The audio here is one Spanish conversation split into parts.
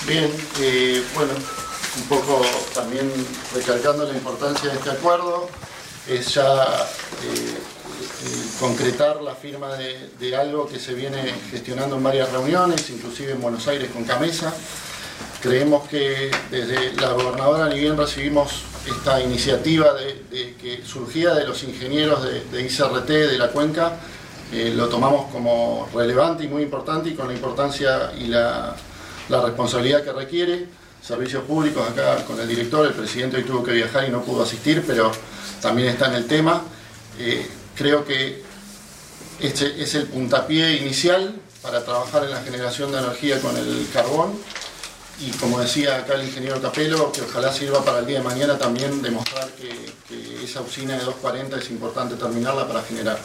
Bien, bueno, un poco también recalcando la importancia de este acuerdo, es ya concretar la firma de algo que se viene gestionando en varias reuniones, inclusive en Buenos Aires con Camesa. Creemos que desde la gobernadora ni bien recibimos esta iniciativa de que surgía de los ingenieros de ICRT de la cuenca, lo tomamos como relevante y muy importante, y con la importancia y la responsabilidad que requiere. Servicios Públicos, acá con el director, el presidente hoy tuvo que viajar y no pudo asistir, pero también está en el tema. Creo que este es el puntapié inicial para trabajar en la generación de energía con el carbón, y como decía acá el ingeniero Capello, que ojalá sirva para el día de mañana también demostrar que esa usina de 240 es importante terminarla para generar.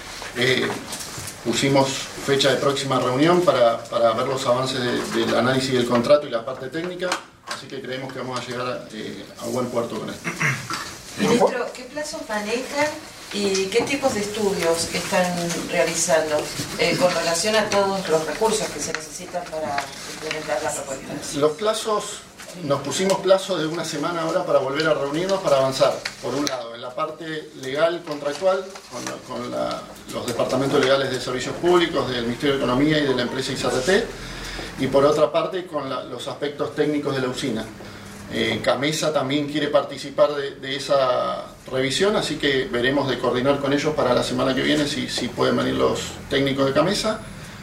Pusimos fecha de próxima reunión para ver los avances del análisis del contrato y la parte técnica, así que creemos que vamos a llegar a buen puerto con esto. Ministro, ¿qué plazos manejan y qué tipos de estudios están realizando con relación a todos los recursos que se necesitan para implementar la propuesta? Los plazos, nos pusimos plazo de una semana ahora para volver a reunirnos para avanzar, por un lado, en la parte legal contractual, con los departamentos legales de Servicios Públicos, del Ministerio de Economía y de la empresa ICRT, y por otra parte con los aspectos técnicos de la usina. Camesa también quiere participar de esa revisión, así que veremos de coordinar con ellos para la semana que viene si pueden venir los técnicos de Camesa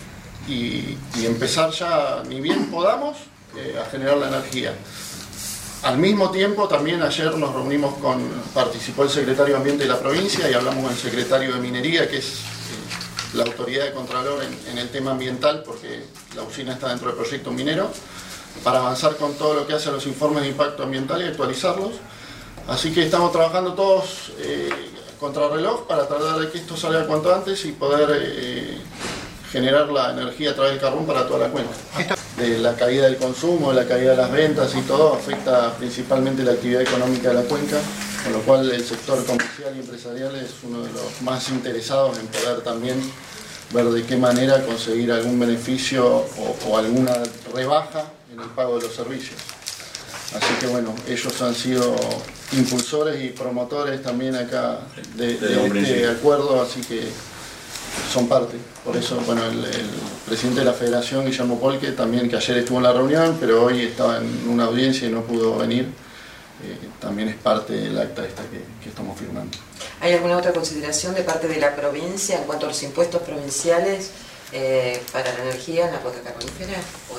y empezar ya, ni bien podamos, a generar la energía. Al mismo tiempo, también ayer nos reunimos participó el secretario de Ambiente de la provincia y hablamos con el secretario de Minería, que es la autoridad de Contralor en el tema ambiental, porque la usina está dentro del proyecto minero, para avanzar con todo lo que hace a los informes de impacto ambiental y actualizarlos. Así que estamos trabajando todos contrarreloj para tratar de que esto salga cuanto antes y poder generar la energía a través del carbón para toda la cuenca. De la caída del consumo, de la caída de las ventas y todo, afecta principalmente la actividad económica de la cuenca, con lo cual el sector comercial y empresarial es uno de los más interesados en poder también ver de qué manera conseguir algún beneficio o alguna rebaja en el pago de los servicios. Así que bueno, ellos han sido impulsores y promotores también acá de este acuerdo, así que son parte. Por eso, bueno, el presidente de la Federación, Guillermo Polque, también, que ayer estuvo en la reunión, pero hoy estaba en una audiencia y no pudo venir, también es parte del acta esta que estamos firmando. ¿Hay alguna otra consideración de parte de la provincia en cuanto a los impuestos provinciales para la energía en la cuenca carbonífera?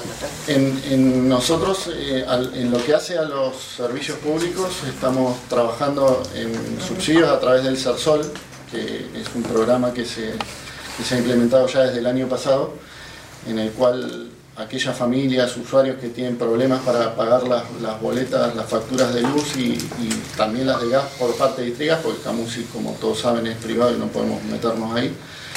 En nosotros, en lo que hace a los servicios públicos, estamos trabajando en subsidios a través del CERSOL, que es un programa que se ha implementado ya desde el año pasado, en el cual aquellas familias, usuarios que tienen problemas para pagar las boletas, las facturas de luz y también las de gas por parte de Itrigas, porque Camusi, como todos saben, es privado y no podemos meternos ahí,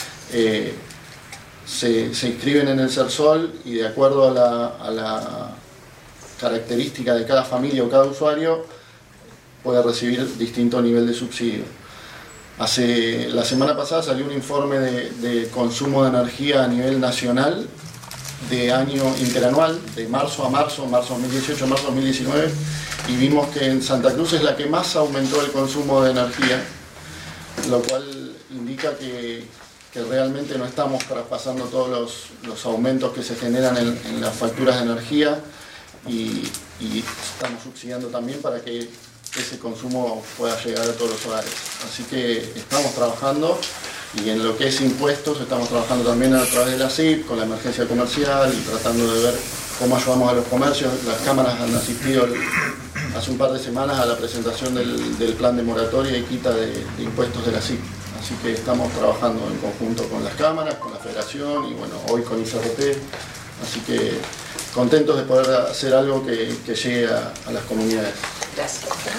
se inscriben en el CERSOL y de acuerdo a la característica de cada familia o cada usuario puede recibir distinto nivel de subsidio. La semana pasada salió un informe de consumo de energía a nivel nacional de año interanual, de marzo a marzo 2018 a marzo 2019, y vimos que en Santa Cruz es la que más aumentó el consumo de energía, lo cual indica que realmente no estamos traspasando todos los aumentos que se generan en las facturas de energía, y estamos subsidiando también para que ese consumo pueda llegar a todos los hogares. Así que estamos trabajando, y en lo que es impuestos estamos trabajando también a través de la CIP, con la emergencia comercial, y tratando de ver cómo ayudamos a los comercios. Las cámaras han asistido hace un par de semanas a la presentación del plan de moratoria y quita de impuestos de la CIP. Así que estamos trabajando en conjunto con las cámaras, con la Federación y bueno, hoy con ICRT. Así que contentos de poder hacer algo que llegue a las comunidades. Gracias.